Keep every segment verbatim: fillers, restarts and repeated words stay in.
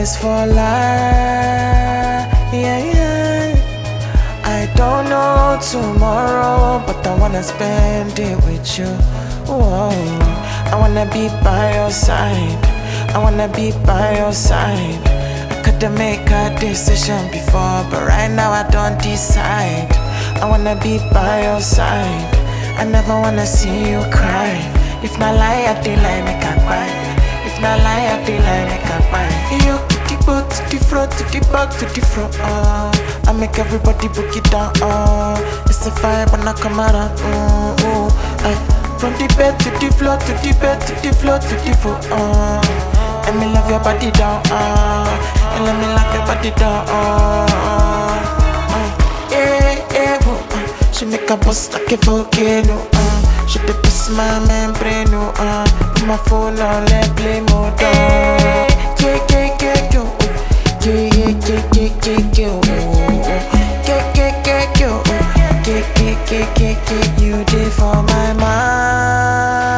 this for life, yeah, yeah. I don't know tomorrow, but I wanna spend it with you. Whoa. I wanna be by your side, I wanna be by your side. I could've make a decision before, but right now I don't decide. I wanna be by your side, I never wanna see you cry. If not lie, I feel like make a buy. If not lie, I feel like make a buy. You to the back, to the front, to the back, to the front. Uh, I make everybody book it down. Uh, it's a vibe when I come around. Uh, uh, uh, from the bed to the floor, to the bed, to the floor, to the floor. Uh, let me love your body down. Uh, and let me lock your body down. Uh, uh, yeah, yeah, uh, she make a bust like a volcano. Uh, she dey bust my membrane. Uh, put my phone on, let play mode. Uh, yeah, yeah, yeah, yo. Yeah, yeah, yeah, yeah, yeah, yo. Yeah, yeah, yeah, yo. Yeah, yeah, yeah, yeah, yeah. You did for my mind.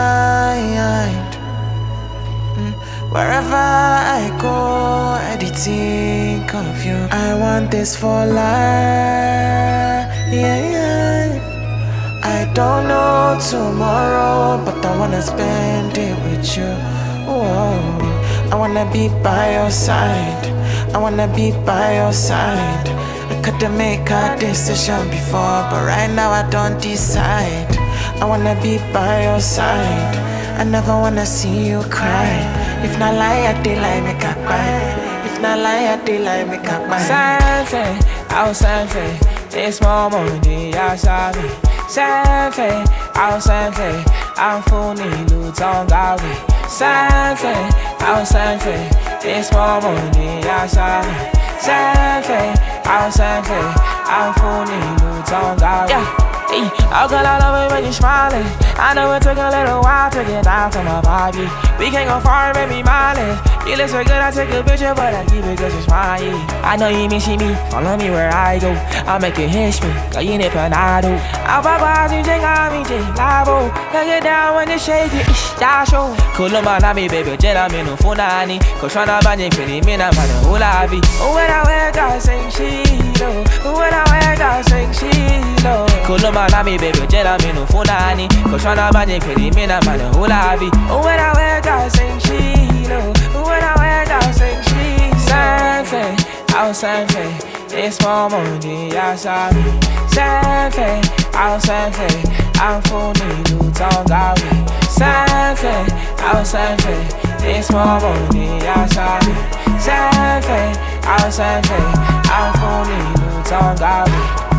Mm. Wherever I go, I did think of you. I want this for life, yeah, yeah. I don't know tomorrow, but I wanna spend it with you. Whoa. I wanna be by your side, I wanna be by your side. I could've make a decision before, but right now I don't decide. I wanna be by your side, I never wanna see you cry. If not lie, I feel like make a buy. If not lie, I feel like make a buy. Something, oh something, this moment, yeah, sorry. Something, oh something, I'm fooling you, don't go away. Something, oh something, this moment, yeah, sorry. Something, oh something, I'm fooling you, don't go away. Yeah. Oh girl, I love it when you're smiling. I know it took a little while to get down to my body. We can't go far, baby, smiling. You look so good, I take a picture, but I keep it cause you're smiling. I know you missing me, follow me where I go. I'll make you hiss me, girl, you need panado. I'll pop out, you think I'm in jail, labo. Can get down when you shake it, ish, that show. Kulumba na mi, baby, jela mi no funani. Koshana banye kini, mina mada hulabi. When I wake up, sing shilo. When I wake up, sing shilo. Kulumba na mi, baby, jela mi no funani. Koshana banye kini, mina mada hulabi. When I wake up, sing shilo. When I wake up, sing shilo. Something, oh something, this moment, yeah, sorry. Something, oh something, I'm fooling you, don't go away. Something, oh something, this moment, yeah, sorry. Something, oh something, I'm fooling you, don't go away.